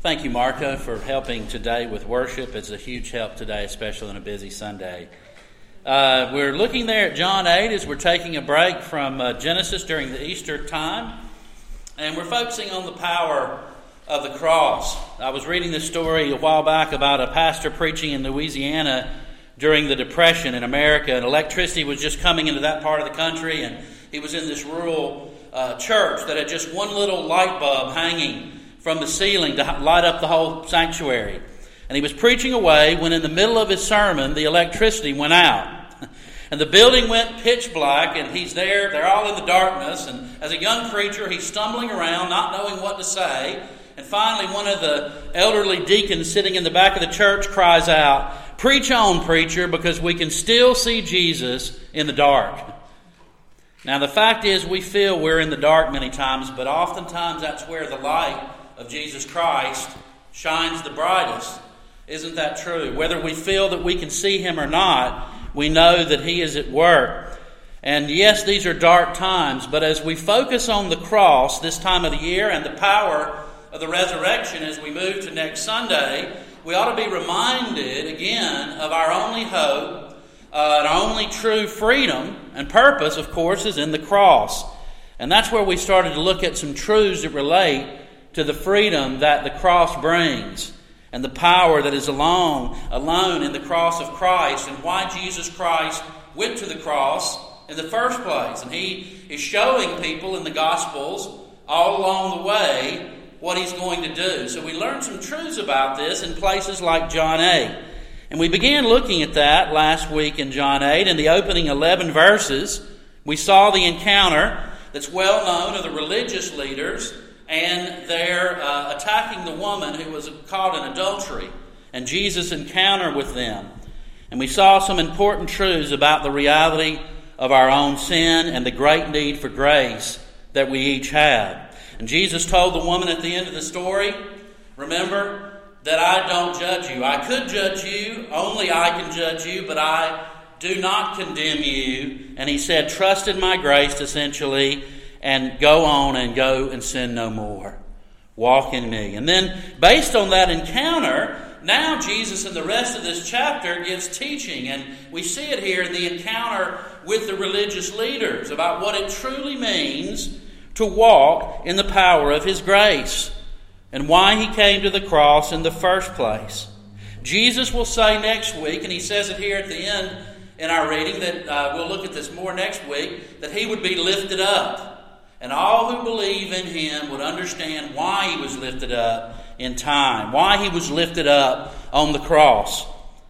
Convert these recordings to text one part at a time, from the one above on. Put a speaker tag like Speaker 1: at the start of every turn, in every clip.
Speaker 1: Thank you, Marco, for helping today with worship. It's a huge help today, especially on a busy Sunday. We're looking there at John 8 as we're taking a break from Genesis during the Easter time. And we're focusing on the power of the cross. I was reading this story a while back about a pastor preaching in Louisiana during the Depression in America. And electricity was just coming into that part of the country. And he was in this rural church that had just one little light bulb hanging from the ceiling to light up the whole sanctuary. And he was preaching away when in the middle of his sermon, the electricity went out. And the building went pitch black, and he's there. They're all in the darkness. And as a young preacher, he's stumbling around, not knowing what to say. And finally, one of the elderly deacons sitting in the back of the church cries out, "Preach on, preacher, because we can still see Jesus in the dark." Now, the fact is, we feel we're in the dark many times, but oftentimes that's where the light of Jesus Christ shines the brightest. Isn't that true? Whether we feel that we can see Him or not, we know that He is at work. And yes, these are dark times, but as we focus on the cross this time of the year and the power of the resurrection as we move to next Sunday, we ought to be reminded again of our only hope, and our only true freedom and purpose, of course, is in the cross. And that's where we started to look at some truths that relate to the freedom that the cross brings and the power that is alone in the cross of Christ, and why Jesus Christ went to the cross in the first place. And He is showing people in the Gospels all along the way what He's going to do. So we learned some truths about this in places like John 8. And we began looking at that last week in John 8. In the opening 11 verses, we saw the encounter that's well known of the religious leaders and they're attacking the woman who was caught in adultery, and Jesus' encounter with them. And we saw some important truths about the reality of our own sin and the great need for grace that we each have. And Jesus told the woman at the end of the story, remember, that I don't judge you. I could judge you, only I can judge you, but I do not condemn you. And He said, trust in my grace, essentially, and go on and go and sin no more. Walk in me. And then, based on that encounter, now Jesus in the rest of this chapter gives teaching. And we see it here in the encounter with the religious leaders about what it truly means to walk in the power of His grace and why He came to the cross in the first place. Jesus will say next week, and He says it here at the end in our reading, that we'll look at this more next week, that He would be lifted up. And all who believe in Him would understand why He was lifted up in time, why He was lifted up on the cross,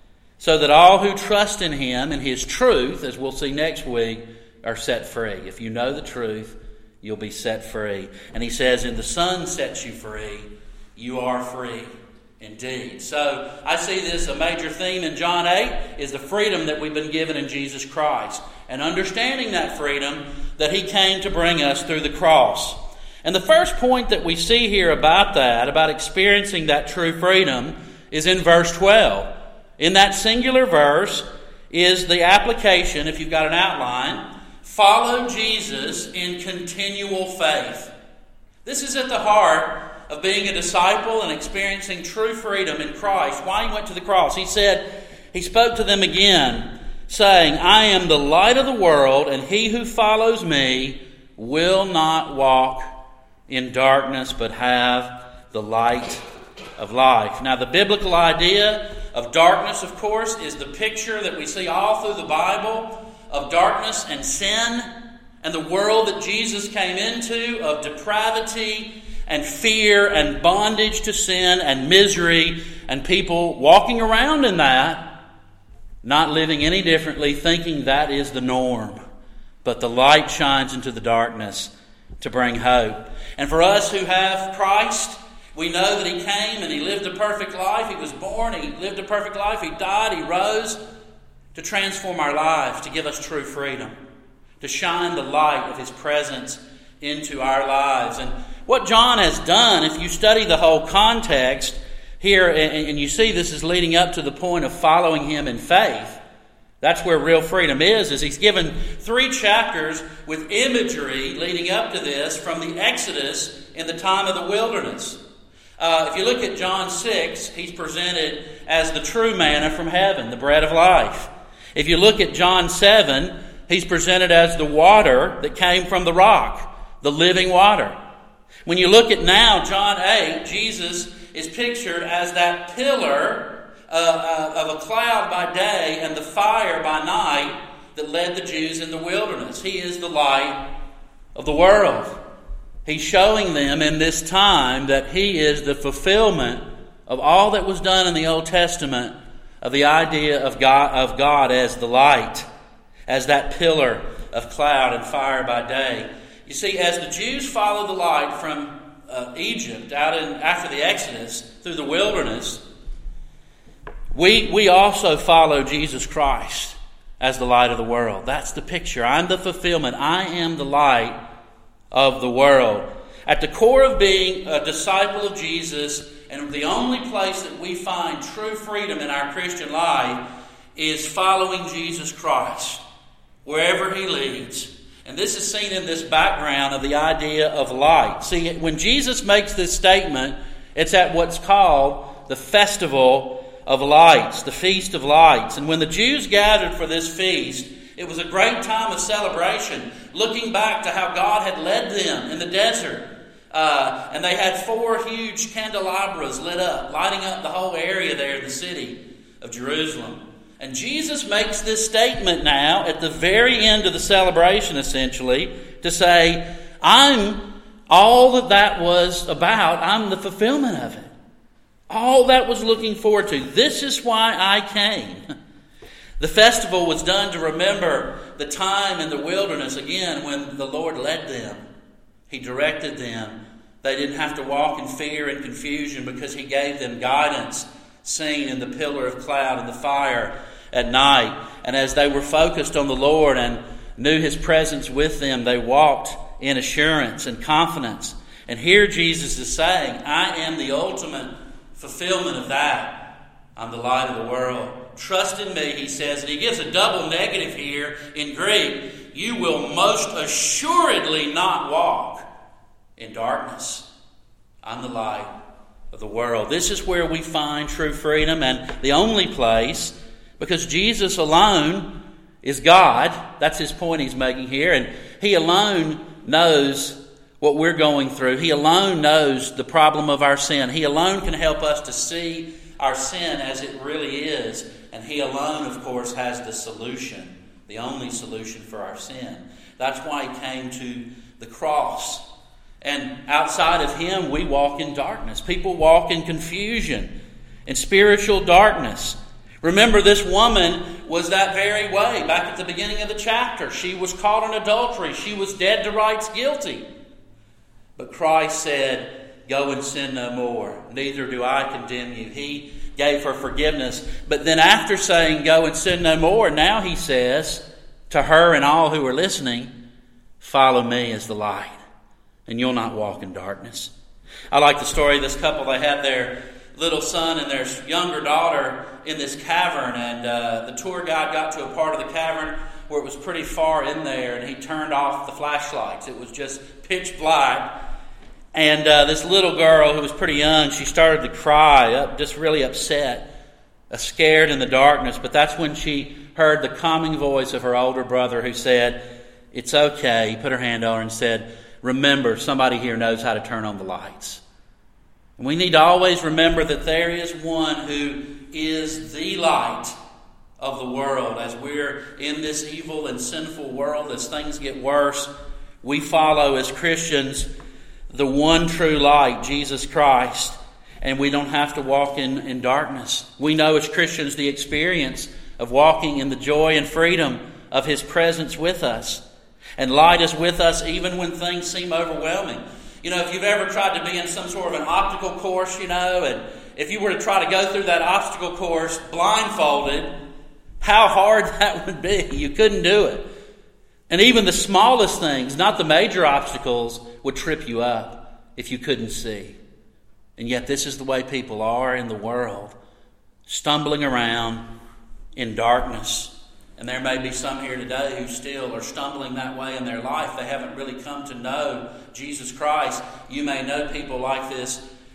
Speaker 1: so that all who trust in Him and His truth, as we'll see next week, are set free. If you know the truth, you'll be set free. And He says, if the Son sets you free, you are free indeed. So I see this, a major theme in John 8 is the freedom that we've been given in Jesus Christ. And understanding that freedom that He came to bring us through the cross. And the first point that we see here about that, about experiencing that true freedom, is in verse 12. In that singular verse is the application, if you've got an outline, follow Jesus in continual faith. This is at the heart of being a disciple and experiencing true freedom in Christ. Why He went to the cross. He said, He spoke to them again, saying, I am the light of the world, and he who follows me will not walk in darkness, but have the light of life. Now, the biblical idea of darkness, of course, is the picture that we see all through the Bible of darkness and sin and the world that Jesus came into, of depravity and fear and bondage to sin and misery, and people walking around in that, not living any differently, thinking that is the norm. But the light shines into the darkness to bring hope. And for us who have Christ, we know that He came and He lived a perfect life. He was born, He lived a perfect life. He died, He rose to transform our lives, to give us true freedom, to shine the light of His presence into our lives. And what John has done, if you study the whole context here, and you see this is leading up to the point of following Him in faith. That's where real freedom is He's given 3 chapters with imagery leading up to this from the Exodus in the time of the wilderness. If you look at John 6, he's presented as the true manna from heaven, the bread of life. If you look at John 7, he's presented as the water that came from the rock, the living water. When you look at now John 8, Jesus is pictured as that pillar of a cloud by day and the fire by night that led the Jews in the wilderness. He is the light of the world. He's showing them in this time that he is the fulfillment of all that was done in the Old Testament, of the idea of God as the light, as that pillar of cloud and fire by day. You see, as the Jews followed the light from Egypt after the Exodus through the wilderness, we also follow Jesus Christ as the light of the world. That's the picture. I'm the fulfillment. I am the light of the world. At the core of being a disciple of Jesus, and the only place that we find true freedom in our Christian life, is following Jesus Christ wherever he leads. And this is seen in this background of the idea of light. See, when Jesus makes this statement, it's at what's called the Festival of Lights, the Feast of Lights. And when the Jews gathered for this feast, it was a great time of celebration, looking back to how God had led them in the desert. And they had 4 huge candelabras lit up, lighting up the whole area there in the city of Jerusalem. And Jesus makes this statement now at the very end of the celebration, essentially, to say, I'm all that was about. I'm the fulfillment of it. All that was looking forward to. This is why I came. The festival was done to remember the time in the wilderness, again, when the Lord led them. He directed them. They didn't have to walk in fear and confusion because he gave them guidance, seen in the pillar of cloud and the fire at night. And as they were focused on the Lord and knew his presence with them, they walked in assurance and confidence. And here Jesus is saying, I am the ultimate fulfillment of that. I'm the light of the world. Trust in me, he says, and he gives a double negative here in Greek. You will most assuredly not walk in darkness. I'm the light of the world. This is where we find true freedom, and the only place, because Jesus alone is God. That's his point he's making here, and he alone knows what we're going through. He alone knows the problem of our sin. He alone can help us to see our sin as it really is. And he alone, of course, has the solution, the only solution for our sin. That's why he came to the cross. And outside of him, we walk in darkness. People walk in confusion, in spiritual darkness. Remember, this woman was that very way back at the beginning of the chapter. She was caught in adultery. She was dead to rights, guilty. But Christ said, go and sin no more. Neither do I condemn you. He gave her forgiveness. But then after saying, go and sin no more, now he says to her and all who are listening, follow me as the light, and you'll not walk in darkness. I like the story of this couple. They had their little son and their younger daughter in this cavern, and the tour guide got to a part of the cavern where it was pretty far in there, and he turned off the flashlights. It was just pitch black. And this little girl who was pretty young, she started to cry, just really upset, scared in the darkness. But that's when she heard the calming voice of her older brother who said, it's okay. He put her hand on her and said, remember, somebody here knows how to turn on the lights. And we need to always remember that there is one who is the light of the world. As we're in this evil and sinful world, as things get worse, we follow as Christians the one true light, Jesus Christ, and we don't have to walk in darkness. We know as Christians the experience of walking in the joy and freedom of his presence with us. And light is with us even when things seem overwhelming. You know, if you've ever tried to be in some sort of an obstacle course, and if you were to try to go through that obstacle course blindfolded, how hard that would be. You couldn't do it. And even the smallest things, not the major obstacles, would trip you up if you couldn't see. And yet this is the way people are in the world, stumbling around in darkness. And there may be some here today who still are stumbling that way in their life. They haven't really come to know Jesus Christ. You may know people like this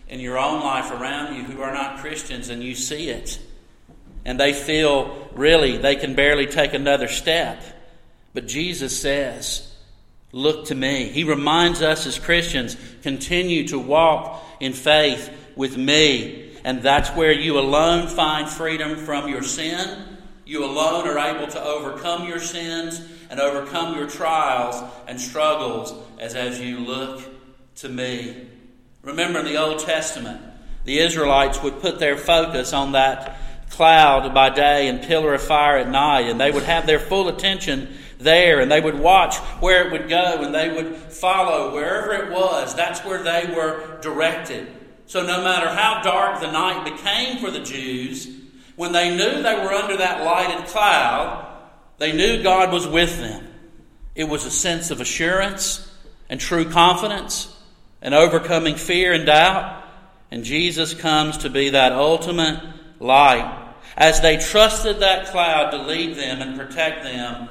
Speaker 1: in your own life around you who are not Christians, and you see it. And they feel really they can barely take another step. But Jesus says, look to me. He reminds us as Christians, continue to walk in faith with me. And that's where you alone find freedom from your sin. You alone are able to overcome your sins and overcome your trials and struggles as you look to me. Remember in the Old Testament, the Israelites would put their focus on that cloud by day and pillar of fire at night, and they would have their full attention there, and they would watch where it would go, and they would follow wherever it was. That's where they were directed. So no matter how dark the night became for the Jews, when they knew they were under that lighted cloud, they knew God was with them. It was a sense of assurance and true confidence and overcoming fear and doubt. And Jesus comes to be that ultimate light. As they trusted that cloud to lead them and protect them,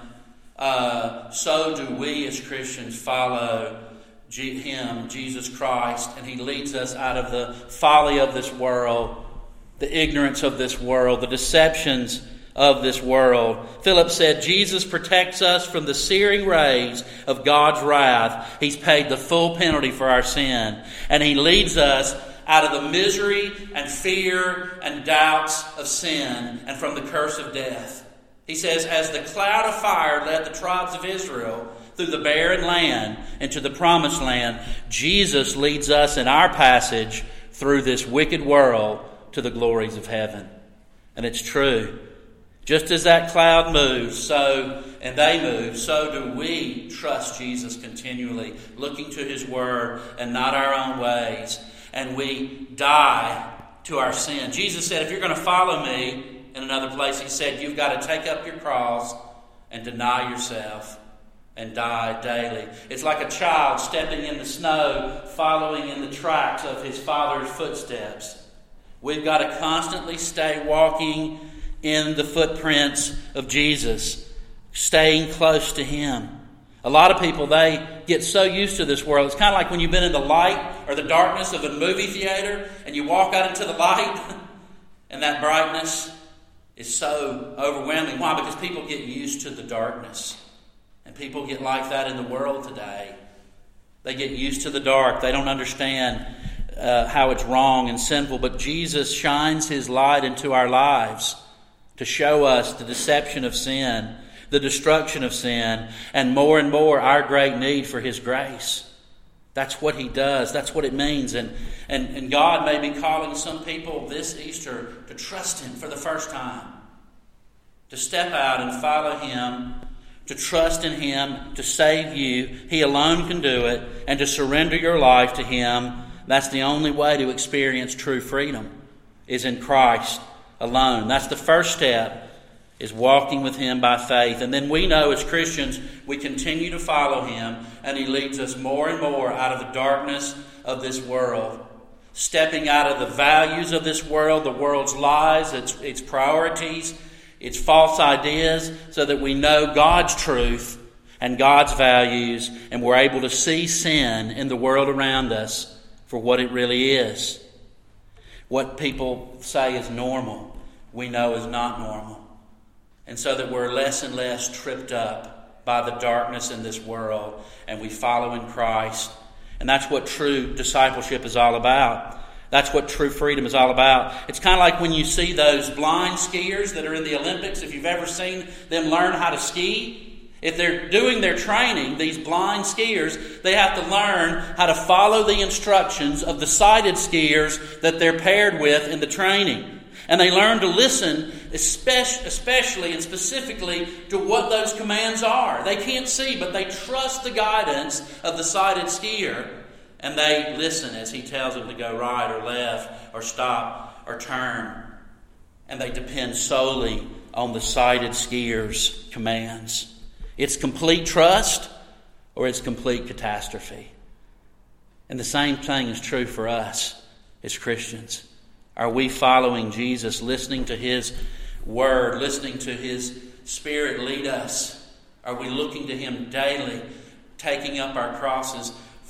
Speaker 1: so do we as Christians follow Him, Jesus Christ, and He leads us out of the folly of this world, the ignorance of this world, the deceptions of this world. Philip said, Jesus protects us from the searing rays of God's wrath. He's paid the full penalty for our sin, and He leads us out of the misery and fear and doubts of sin and from the curse of death. He says, as the cloud of fire led the tribes of Israel through the barren land into the promised land, Jesus leads us in our passage through this wicked world to the glories of heaven. And it's true. Just as that cloud moves, and they move, so do we trust Jesus continually, looking to His Word and not our own ways. And we die to our sin. Jesus said, if you're going to follow me, in another place He said, you've got to take up your cross and deny yourself and die daily. It's like a child stepping in the snow, following in the tracks of his father's footsteps. We've got to constantly stay walking in the footprints of Jesus, staying close to Him. A lot of people, they get so used to this world. It's kind of like when you've been in the light or the darkness of a movie theater and you walk out into the light and that brightness is so overwhelming. Why? Because people get used to the darkness. And people get like that in the world today. They get used to the dark. They don't understand how it's wrong and sinful. But Jesus shines His light into our lives to show us the deception of sin, the destruction of sin, and more our great need for His grace. That's what He does. That's what it means. And God may be calling some people this Easter to trust Him for the first time, to step out and follow Him, to trust in Him, to save you. He alone can do it, and to surrender your life to Him. That's the only way to experience true freedom, is in Christ alone. That's the first step, is walking with Him by faith. And then we know as Christians, we continue to follow Him, and He leads us more and more out of the darkness of this world, stepping out of the values of this world, the world's lies, its priorities, its false ideas, so that we know God's truth and God's values, and we're able to see sin in the world around us for what it really is. What people say is normal, we know is not normal. And so that we're less and less tripped up by the darkness in this world, and we follow in Christ. And that's what true discipleship is all about. That's what true freedom is all about. It's kind of like when you see those blind skiers that are in the Olympics. If you've ever seen them learn how to ski, if they're doing their training, these blind skiers, they have to learn how to follow the instructions of the sighted skiers that they're paired with in the training. And they learn to listen, especially and specifically, to what those commands are. They can't see, but they trust the guidance of the sighted skier. And they listen as he tells them to go right or left or stop or turn. And they depend solely on the sighted skier's commands. It's complete trust or it's complete catastrophe. And the same thing is true for us as Christians. Are we following Jesus, listening to His Word, listening to His Spirit lead us? Are we looking to Him daily, taking up our crosses,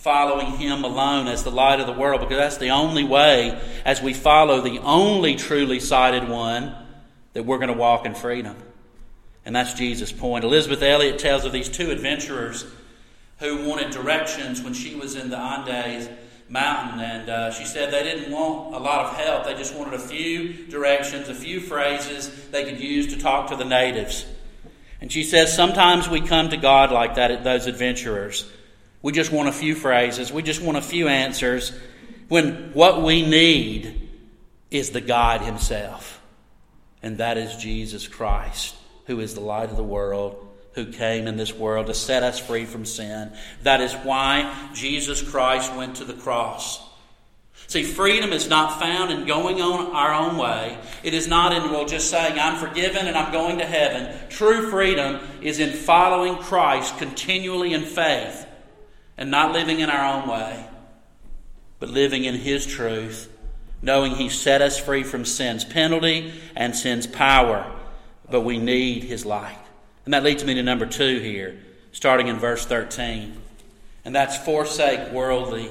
Speaker 1: following Him alone as the light of the world, because that's the only way, as we follow the only truly sighted one, that we're going to walk in freedom. And that's Jesus' point. Elizabeth Elliot tells of these two adventurers who wanted directions when she was in the Andes mountain, and she said they didn't want a lot of help. They just wanted a few directions, a few phrases they could use to talk to the natives. And she says sometimes we come to God like that, at those adventurers. We just want a few phrases. We just want a few answers, when what we need is the guide Himself. And that is Jesus Christ, who is the light of the world, who came in this world to set us free from sin. That is why Jesus Christ went to the cross. See, freedom is not found in going on our own way. It is not in, just saying, I'm forgiven and I'm going to heaven. True freedom is in following Christ continually in faith and not living in our own way, but living in His truth, knowing He set us free from sin's penalty and sin's power. But we need His light. And that leads me to number 2 here, starting in verse 13. And that's forsake worldly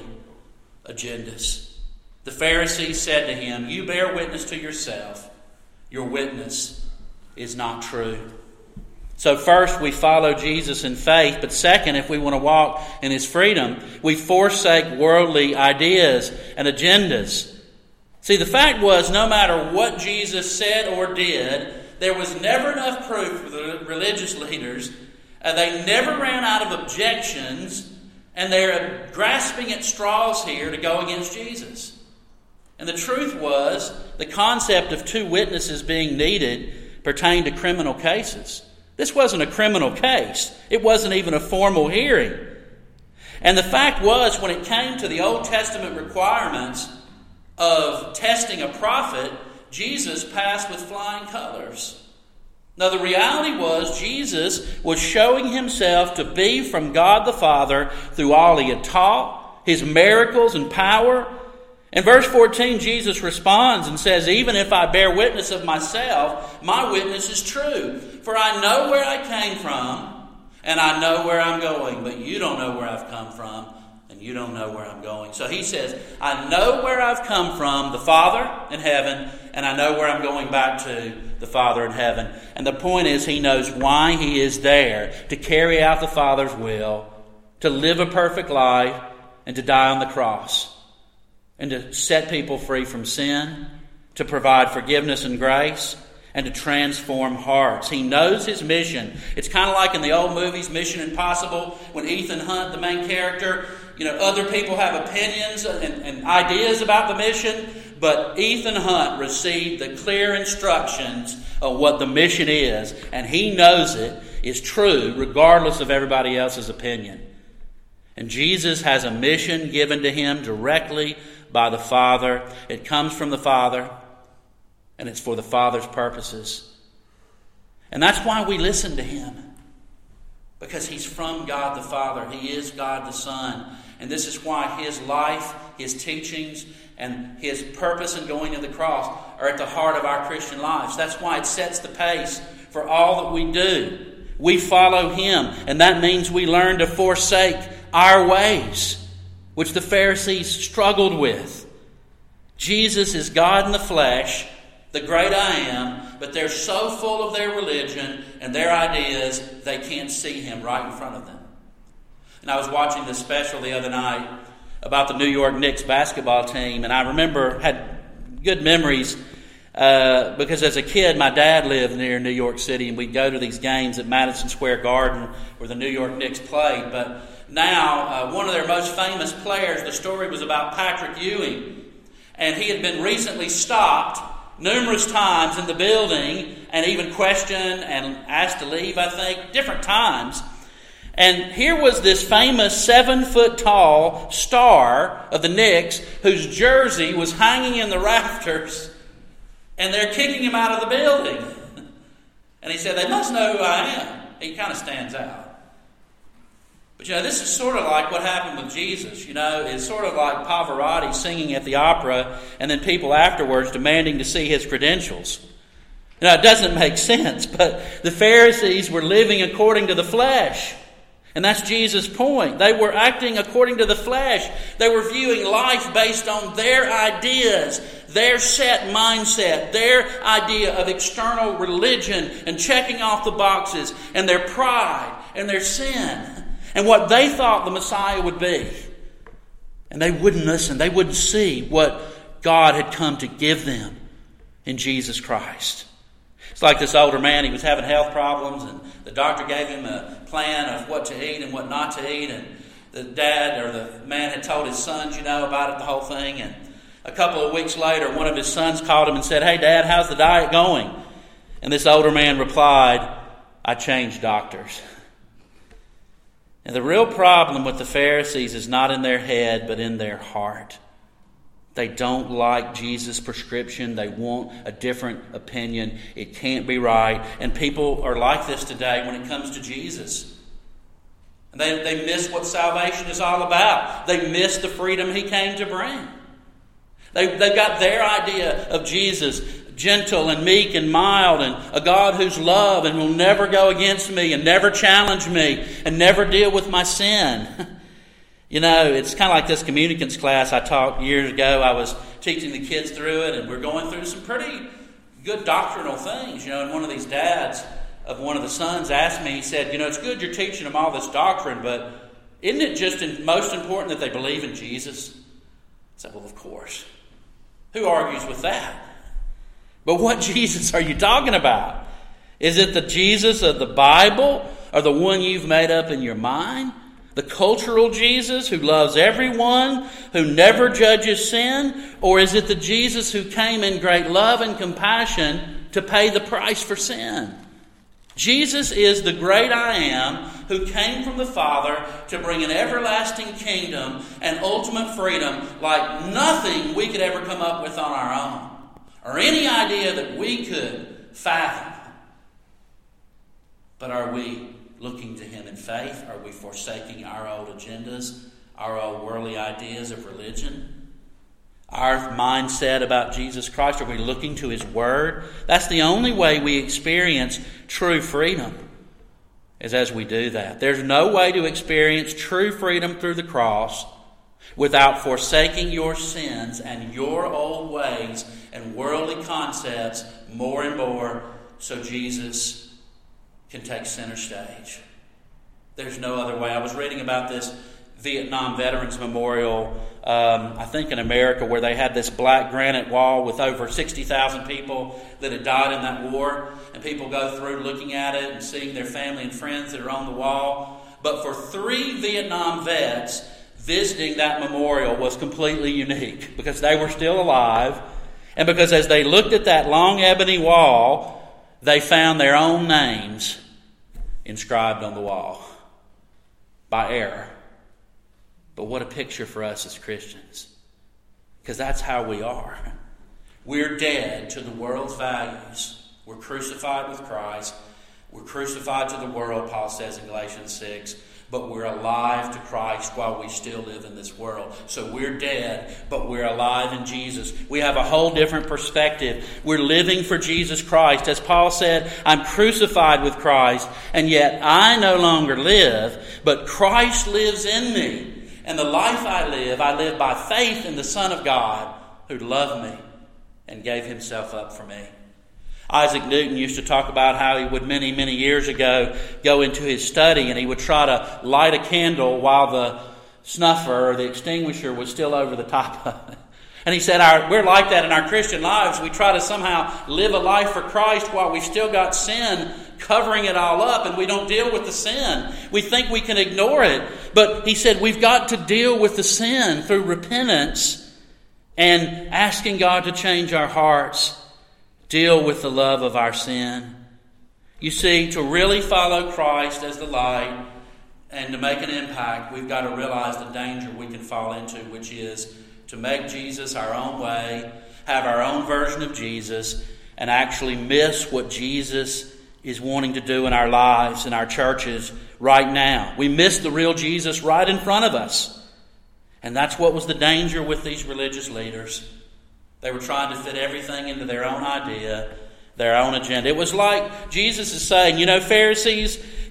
Speaker 1: agendas. The Pharisees said to Him, you bear witness to yourself. Your witness is not true. So first, we follow Jesus in faith. But second, if we want to walk in His freedom, we forsake worldly ideas and agendas. See, the fact was, no matter what Jesus said or did, there was never enough proof for the religious leaders. They never ran out of objections, and they're grasping at straws here to go against Jesus. And the truth was, the concept of 2 witnesses being needed pertained to criminal cases. This wasn't a criminal case. It wasn't even a formal hearing. And the fact was, when it came to the Old Testament requirements of testing a prophet, Jesus passed with flying colors. Now, the reality was Jesus was showing Himself to be from God the Father through all He had taught, His miracles and power. In verse 14, Jesus responds and says, even if I bear witness of myself, my witness is true. For I know where I came from, and I know where I'm going. But you don't know where I've come from, and you don't know where I'm going. So He says, I know where I've come from, the Father in heaven, and I know where I'm going back to, the Father in heaven. And the point is, He knows why He is there, to carry out the Father's will, to live a perfect life, and to die on the cross, and to set people free from sin, to provide forgiveness and grace, and to transform hearts. He knows His mission. It's kind of like in the old movies, Mission Impossible, when Ethan Hunt, the main character, other people have opinions and ideas about the mission, but Ethan Hunt received the clear instructions of what the mission is, and he knows it is true regardless of everybody else's opinion. And Jesus has a mission given to Him directly by the Father. It comes from the Father, and it's for the Father's purposes. And that's why we listen to Him, because He's from God the Father. He is God the Son. And this is why His life, His teachings, and His purpose in going to the cross are at the heart of our Christian lives. That's why it sets the pace for all that we do. We follow Him, and that means we learn to forsake our ways, which the Pharisees struggled with. Jesus is God in the flesh, the great I Am, but they're so full of their religion and their ideas, they can't see Him right in front of them. And I was watching this special the other night about the New York Knicks basketball team, and I remember, had good memories because as a kid, my dad lived near New York City, and we'd go to these games at Madison Square Garden where the New York Knicks played. But now, one of their most famous players, the story was about Patrick Ewing, and he had been recently stopped numerous times in the building and even questioned and asked to leave, I think, different times. And here was this famous 7-foot-tall star of the Knicks whose jersey was hanging in the rafters, and they're kicking him out of the building. And he said, they must know who I am. He kind of stands out. But this is sort of like what happened with Jesus. It's sort of like Pavarotti singing at the opera and then people afterwards demanding to see his credentials. It doesn't make sense, but the Pharisees were living according to the flesh. And that's Jesus' point. They were acting according to the flesh. They were viewing life based on their ideas, their set mindset, their idea of external religion and checking off the boxes, and their pride and their sin and what they thought the Messiah would be. And they wouldn't listen. They wouldn't see what God had come to give them in Jesus Christ. It's like this older man, he was having health problems, and the doctor gave him a plan of what to eat and what not to eat, and the dad or the man had told his sons, about it, the whole thing, and a couple of weeks later, one of his sons called him and said, "Hey, Dad, how's the diet going?" And this older man replied, "I changed doctors." And the real problem with the Pharisees is not in their head, but in their heart. They don't like Jesus' prescription. They want a different opinion. It can't be right. And people are like this today when it comes to Jesus. And they miss what salvation is all about. They miss the freedom He came to bring. They've got their idea of Jesus, gentle and meek and mild, and a God who's love and will never go against me and never challenge me and never deal with my sin. It's kind of like this communicants class I taught years ago. I was teaching the kids through it, and we're going through some pretty good doctrinal things. And one of these dads of one of the sons asked me, he said, "It's good you're teaching them all this doctrine, but isn't it just most important that they believe in Jesus?" I said, "Well, of course. Who argues with that? But what Jesus are you talking about? Is it the Jesus of the Bible or the one you've made up in your mind? The cultural Jesus who loves everyone, who never judges sin? Or is it the Jesus who came in great love and compassion to pay the price for sin? Jesus is the great I Am who came from the Father to bring an everlasting kingdom and ultimate freedom like nothing we could ever come up with on our own, or any idea that we could fathom. But are we looking to Him in faith? Are we forsaking our old agendas, our old worldly ideas of religion? Our mindset about Jesus Christ? Are we looking to His Word? That's the only way we experience true freedom, is as we do that. There's no way to experience true freedom through the cross without forsaking your sins and your old ways and worldly concepts more and more so Jesus can take center stage. There's no other way. I was reading about this Vietnam Veterans Memorial, I think in America, where they had this black granite wall with over 60,000 people that had died in that war. And people go through looking at it and seeing their family and friends that are on the wall. But for 3 Vietnam vets, visiting that memorial was completely unique because they were still alive. And because as they looked at that long ebony wall, they found their own names inscribed on the wall by error. But what a picture for us as Christians. Because that's how we are. We're dead to the world's values. We're crucified with Christ. We're crucified to the world, Paul says in Galatians 6. But we're alive to Christ while we still live in this world. So we're dead, but we're alive in Jesus. We have a whole different perspective. We're living for Jesus Christ. As Paul said, I'm crucified with Christ, and yet I no longer live, but Christ lives in me. And the life I live by faith in the Son of God who loved me and gave Himself up for me. Isaac Newton used to talk about how he would many, many years ago go into his study and he would try to light a candle while the snuffer or the extinguisher was still over the top of it. And he said, we're like that in our Christian lives. We try to somehow live a life for Christ while we still got sin covering it all up, and we don't deal with the sin. We think we can ignore it. But he said we've got to deal with the sin through repentance and asking God to change our hearts. Deal with the love of our sin. You see, to really follow Christ as the light and to make an impact, we've got to realize the danger we can fall into, which is to make Jesus our own way, have our own version of Jesus, and actually miss what Jesus is wanting to do in our lives, in our churches right now. We miss the real Jesus right in front of us. And that's what was the danger with these religious leaders. They were trying to fit everything into their own idea, their own agenda. It was like Jesus is saying, Pharisees,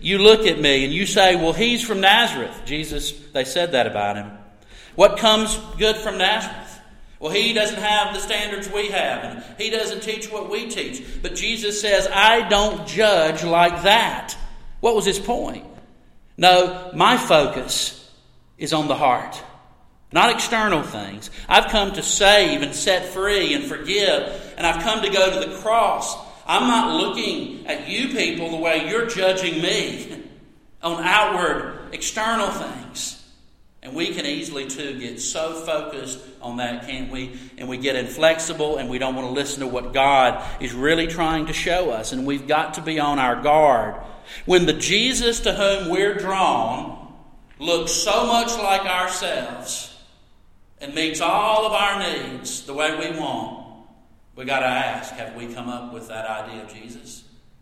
Speaker 1: You look at me and you say, well, he's from Nazareth. Jesus, they said that about him. What comes good from Nazareth? Well, he doesn't have the standards we have, and he doesn't teach what we teach. But Jesus says, I don't judge like that. What was his point? No, my focus is on the heart, not external things. I've come to save and set free and forgive, and I've come to go to the cross. I'm not looking at you people the way you're judging me on outward, external things. And we can easily, too, get so focused on that, can't we? And we get inflexible and we don't want to listen to what God is really trying to show us. And we've got to be on our guard. When the Jesus to whom we're drawn looks so much like ourselves and meets all of our needs the way we want, we got to ask, have we come up with that idea of Jesus?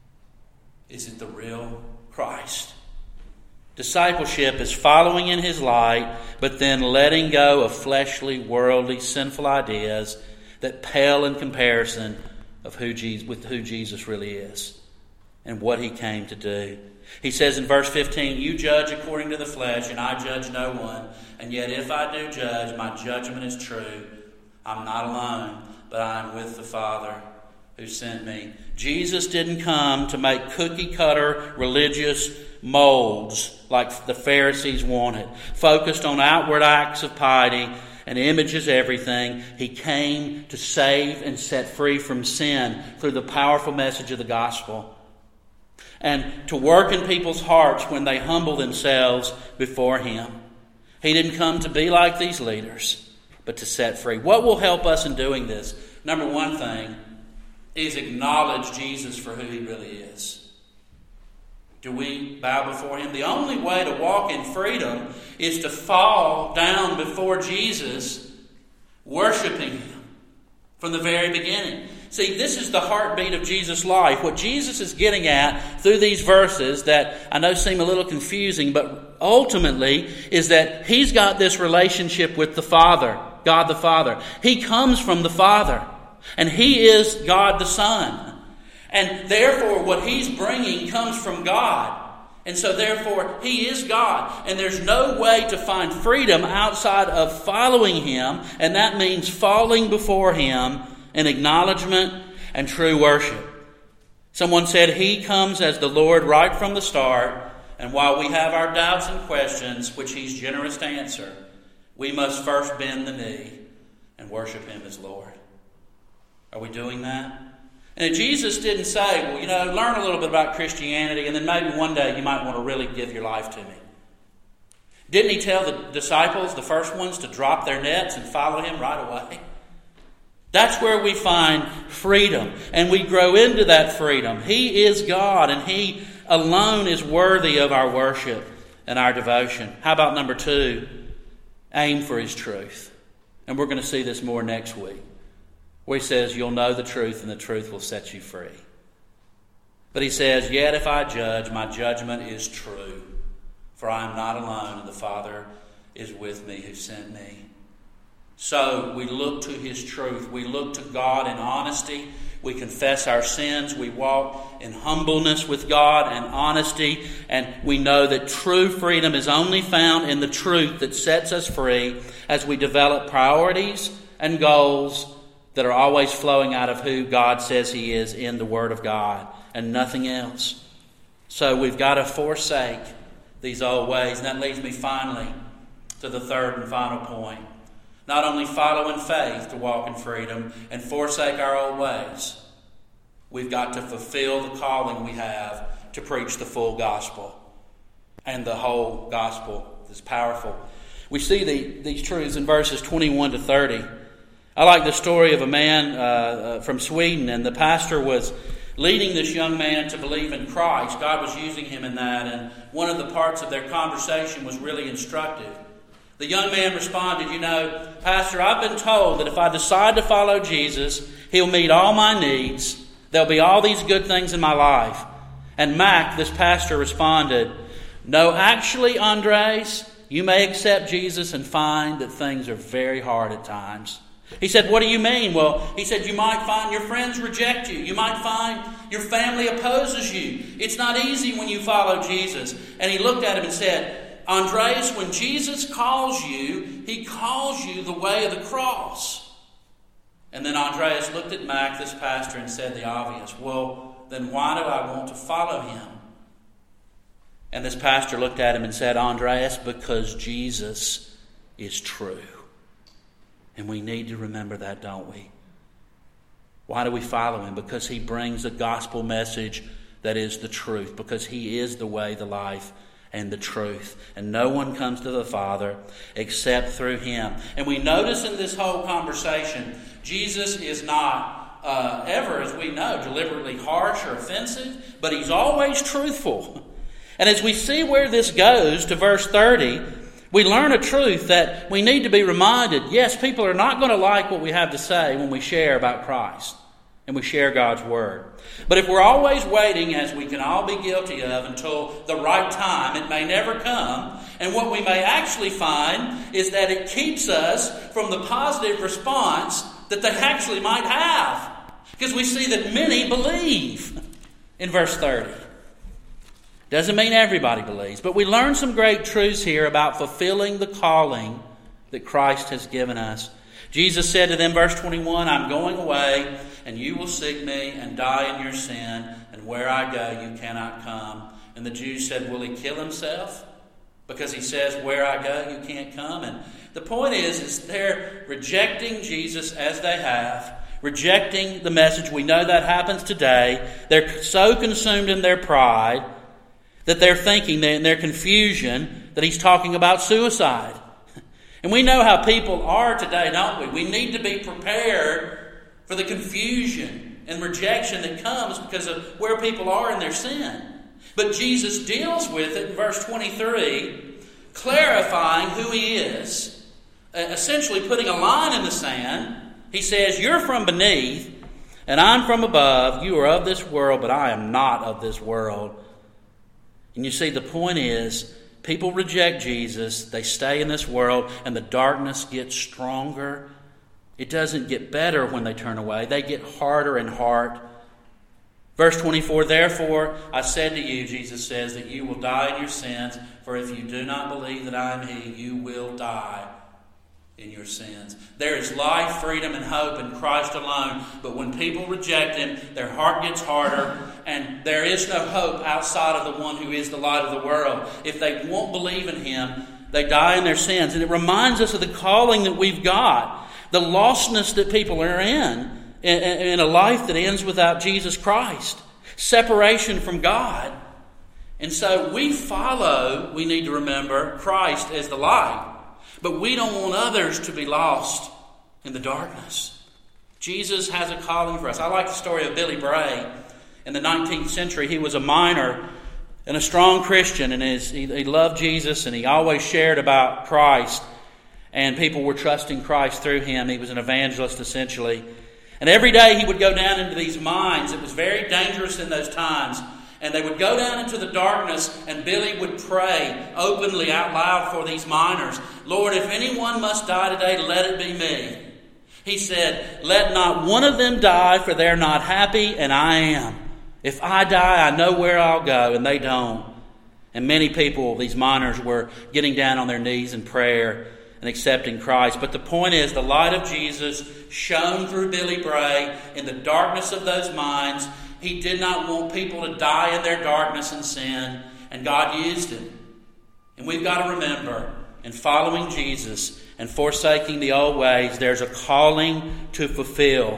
Speaker 1: Is it the real Christ? Discipleship is following in his light, but then letting go of fleshly, worldly, sinful ideas that pale in comparison of who Jesus really is and what he came to do. He says in verse 15, you judge according to the flesh, and I judge no one. And yet if I do judge, my judgment is true. I'm not alone, but I'm with the Father who sent me. Jesus didn't come to make cookie-cutter religious molds like the Pharisees wanted, focused on outward acts of piety and images everything. He came to save and set free from sin through the powerful message of the gospel, and to work in people's hearts when they humble themselves before him. He didn't come to be like these leaders, but to set free. What will help us in doing this? Number one thing is acknowledge Jesus for who he really is. Do we bow before him? The only way to walk in freedom is to fall down before Jesus, worshiping him from the very beginning. See, this is the heartbeat of Jesus' life. What Jesus is getting at through these verses that I know seem a little confusing, but ultimately is that he's got this relationship with the Father, God the Father. He comes from the Father, and he is God the Son. And therefore, what he's bringing comes from God. And so therefore, he is God. And there's no way to find freedom outside of following him. And that means falling before him in acknowledgement and true worship. Someone said he comes as the Lord right from the start. And while we have our doubts and questions, which he's generous to answer, we must first bend the knee and worship him as Lord. Are we doing that? And Jesus didn't say, well, learn a little bit about Christianity and then maybe one day you might want to really give your life to me. Didn't he tell the disciples, the first ones, to drop their nets and follow him right away? That's where we find freedom, and we grow into that freedom. He is God, and he alone is worthy of our worship and our devotion. How about number 2? Aim for his truth. And we're going to see this more next week, where he says, you'll know the truth and the truth will set you free. But he says, yet if I judge, my judgment is true. For I am not alone, and the Father is with me who sent me. So we look to his truth. We look to God in honesty. We confess our sins. We walk in humbleness with God and honesty. And we know that true freedom is only found in the truth that sets us free as we develop priorities and goals that are always flowing out of who God says he is in the Word of God and nothing else. So we've got to forsake these old ways. And that leads me finally to the third and final point. Not only follow in faith to walk in freedom and forsake our old ways, we've got to fulfill the calling we have to preach the full gospel. And the whole gospel is powerful. We see these truths in verses 21 to 30. I like the story of a man from Sweden, and the pastor was leading this young man to believe in Christ. God was using him in that, and one of the parts of their conversation was really instructive. The young man responded, Pastor, I've been told that if I decide to follow Jesus, he'll meet all my needs. There'll be all these good things in my life. And Mac, this pastor, responded, no, actually, Andres, you may accept Jesus and find that things are very hard at times. He said, what do you mean? Well, he said, you might find your friends reject you. You might find your family opposes you. It's not easy when you follow Jesus. And he looked at him and said, Andreas, when Jesus calls you, he calls you the way of the cross. And then Andreas looked at Mac, this pastor, and said the obvious, well, then why do I want to follow him? And this pastor looked at him and said, Andreas, because Jesus is true. And we need to remember that, don't we? Why do we follow him? Because he brings a gospel message that is the truth. Because he is the way, the life, and the truth. And no one comes to the Father except through him. And we notice in this whole conversation, Jesus is not ever, as we know, deliberately harsh or offensive, but he's always truthful. And as we see where this goes to verse 30, we learn a truth that we need to be reminded. Yes, people are not going to like what we have to say when we share about Christ and we share God's Word. But if we're always waiting, as we can all be guilty of, until the right time, it may never come. And what we may actually find is that it keeps us from the positive response that they actually might have. Because we see that many believe in verse 30. Doesn't mean everybody believes, but we learn some great truths here about fulfilling the calling that Christ has given us. Jesus said to them, verse 21, I'm going away, and you will seek me and die in your sin, and where I go you cannot come. And the Jews said, will he kill himself? Because he says, where I go you can't come. And the point is they're rejecting Jesus as they have, rejecting the message. We know that happens today. They're so consumed in their pride that they're thinking in their confusion that he's talking about suicide. And we know how people are today, don't we? We need to be prepared for the confusion and rejection that comes because of where people are in their sin. But Jesus deals with it in verse 23, clarifying who he is, essentially putting a line in the sand. He says, you're from beneath, and I'm from above. You are of this world, but I am not of this world. And you see, the point is, people reject Jesus, they stay in this world, and the darkness gets stronger. It doesn't get better when they turn away. They get harder and hard. Verse 24, therefore I said to you, Jesus says, that you will die in your sins, for if you do not believe that I am he, you will die in your sins. There is life, freedom, and hope in Christ alone. But when people reject him, their heart gets harder, and there is no hope outside of the one who is the light of the world. If they won't believe in him, they die in their sins. And it reminds us of the calling that we've got, the lostness that people are in a life that ends without Jesus Christ, separation from God. And so we need to remember Christ as the light. But we don't want others to be lost in the darkness. Jesus has a calling for us. I like the story of Billy Bray. In the 19th century, he was a miner and a strong Christian. And he loved Jesus, and he always shared about Christ. And people were trusting Christ through him. He was an evangelist, essentially. And every day he would go down into these mines. It was very dangerous in those times. And they would go down into the darkness, and Billy would pray openly out loud for these miners. Lord, if anyone must die today, let it be me. He said, let not one of them die, for they're not happy, and I am. If I die, I know where I'll go, and they don't. And many people, these miners, were getting down on their knees in prayer and accepting Christ. But the point is, the light of Jesus shone through Billy Bray in the darkness of those mines. He did not want people to die in their darkness and sin, and God used him. And we've got to remember, in following Jesus and forsaking the old ways, there's a calling to fulfill.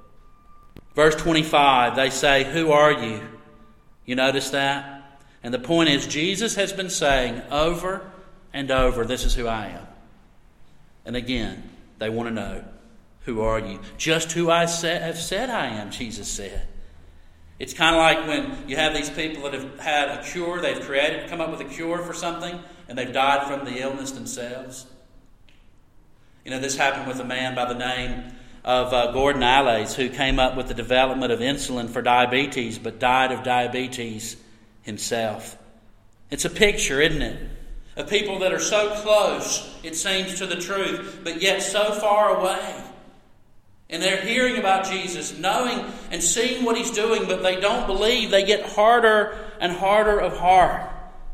Speaker 1: Verse 25, they say, who are you? You notice that? And the point is, Jesus has been saying over and over, this is who I am. And again, they want to know, who are you? Just who I have said I am, Jesus said. It's kind of like when you have these people that have had a cure, they've come up with a cure for something, and they've died from the illness themselves. You know, this happened with a man by the name of Gordon Allais, who came up with the development of insulin for diabetes, but died of diabetes himself. It's a picture, isn't it, of people that are so close, it seems, to the truth, but yet so far away. And they're hearing about Jesus, knowing and seeing what He's doing, but they don't believe. They get harder and harder of heart.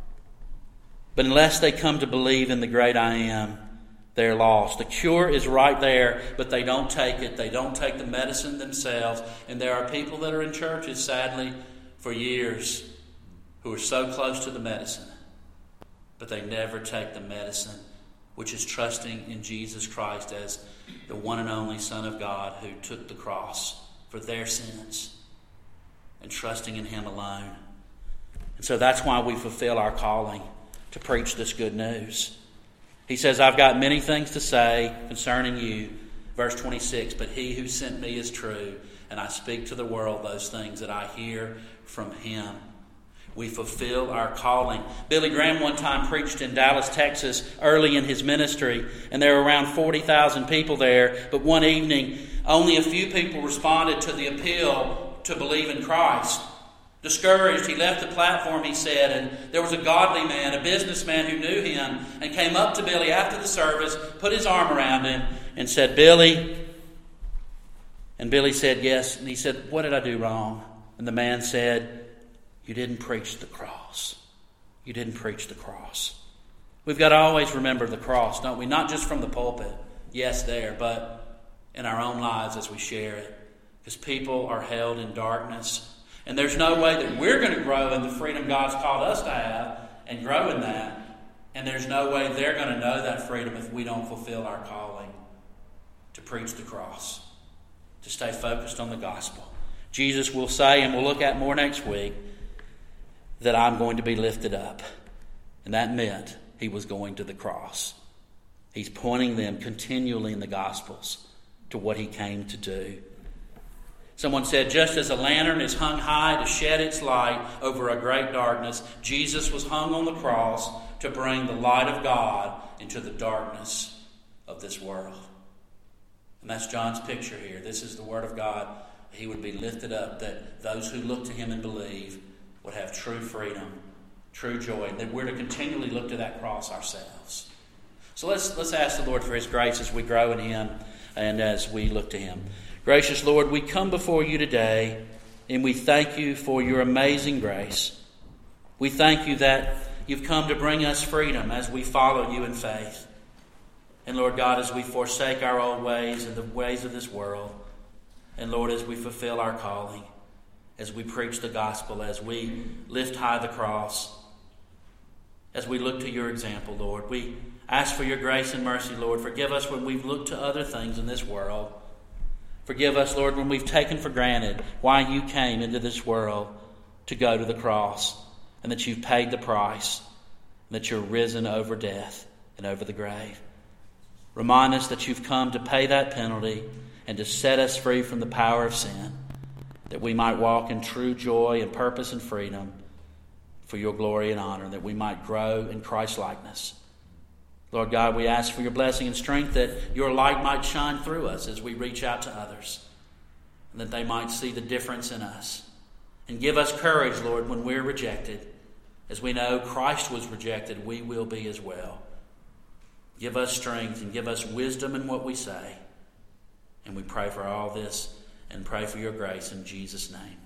Speaker 1: But unless they come to believe in the great I Am, they're lost. The cure is right there, but they don't take it. They don't take the medicine themselves. And there are people that are in churches, sadly, for years, who are so close to the medicine, but they never take the medicine, which is trusting in Jesus Christ as the one and only Son of God who took the cross for their sins, and trusting in Him alone. And so that's why we fulfill our calling to preach this good news. He says, I've got many things to say concerning you. Verse 26, but He who sent me is true, and I speak to the world those things that I hear from Him. We fulfill our calling. Billy Graham one time preached in Dallas, Texas, early in his ministry, and there were around 40,000 people there. But one evening, only a few people responded to the appeal to believe in Christ. Discouraged, he left the platform, he said, and there was a godly man, a businessman who knew him, and came up to Billy after the service, put his arm around him, and said, Billy. And Billy said, yes. And he said, what did I do wrong? And the man said, you didn't preach the cross. You didn't preach the cross. We've got to always remember the cross, don't we? Not just from the pulpit, yes, there, but in our own lives as we share it. Because people are held in darkness. And there's no way that we're going to grow in the freedom God's called us to have and grow in that. And there's no way they're going to know that freedom if we don't fulfill our calling to preach the cross, to stay focused on the gospel. Jesus will say, and we'll look at more next week, that I'm going to be lifted up. And that meant He was going to the cross. He's pointing them continually in the Gospels to what He came to do. Someone said, just as a lantern is hung high to shed its light over a great darkness, Jesus was hung on the cross to bring the light of God into the darkness of this world. And that's John's picture here. This is the Word of God. He would be lifted up, that those who look to Him and believe would have true freedom, true joy, and that we're to continually look to that cross ourselves. So let's ask the Lord for His grace as we grow in Him and as we look to Him. Gracious Lord, we come before You today and we thank You for Your amazing grace. We thank You that You've come to bring us freedom as we follow You in faith. And Lord God, as we forsake our old ways and the ways of this world, and Lord, as we fulfill our calling, as we preach the gospel, as we lift high the cross, as we look to Your example, Lord, we ask for Your grace and mercy, Lord. Forgive us when we've looked to other things in this world. Forgive us, Lord, when we've taken for granted why You came into this world to go to the cross, and that You've paid the price, and that You're risen over death and over the grave. Remind us that You've come to pay that penalty and to set us free from the power of sin, that we might walk in true joy and purpose and freedom for Your glory and honor, that we might grow in Christ-likeness. Lord God, we ask for Your blessing and strength, that Your light might shine through us as we reach out to others, and that they might see the difference in us. And give us courage, Lord, when we're rejected. As we know Christ was rejected, we will be as well. Give us strength and give us wisdom in what we say. And we pray for all this and pray for Your grace in Jesus' name.